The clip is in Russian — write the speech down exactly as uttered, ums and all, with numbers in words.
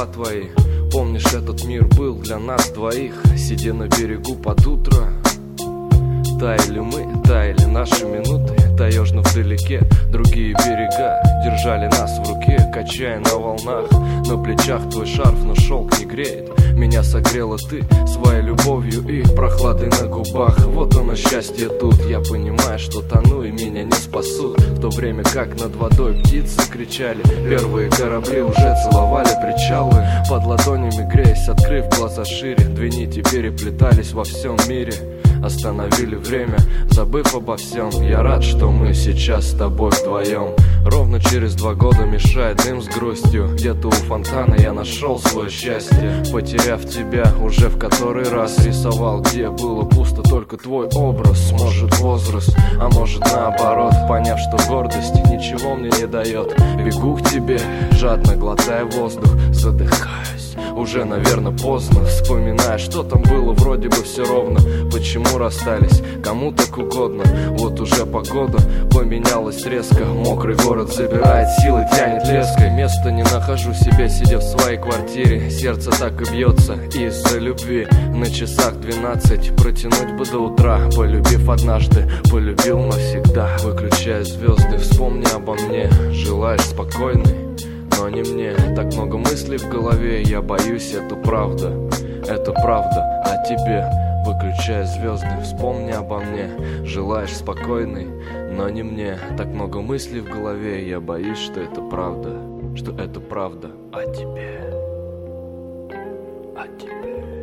слова твои. Помнишь, этот мир был для нас двоих. Сидя на берегу под утро, таяли мы, таяли наши минуты. Таежно вдалеке другие берега держали нас в руке, качая на волнах. На плечах твой шарф, но шелк не греет. Меня согрела ты своей любовью и прохладой на губах. Вот оно счастье тут. Я понимаю, что тону и меня не спасут. В то время как над водой птицы кричали, первые корабли уже целовали причалы. Под ладонями греясь, открыв глаза шире, две нити переплетались во всем мире. Остановили время, забыв обо всем. Я рад, что мы сейчас с тобой вдвоем. Ровно через два года мешает дым с грустью. Где-то у фонтана я нашел свое счастье. Потеряв тебя уже в который раз рисовал, где было пусто только твой образ. Может возраст, а может наоборот, поняв, что гордость ничего мне не дает. Бегу к тебе, жадно глотая воздух, задыхаюсь. Уже, наверное, поздно, вспоминая, что там было вроде бы все ровно. Почему расстались, кому так угодно. Вот уже погода поменялась резко. Мокрый город забирает силы, тянет леской. Места не нахожу себе, сидя в своей квартире. Сердце так и бьется из-за любви. На часах двенадцать, протянуть бы до утра. Полюбив однажды, полюбил навсегда. Выключая звезды, вспомни обо мне. Желаешь спокойной, но не мне. Так много мыслей в голове, я боюсь, это правда. Это правда о тебе. Выключая звезды, вспомни обо мне. Желаешь спокойной, но не мне. Так много мыслей в голове, я боюсь, что это правда. Что это правда о тебе. О тебе.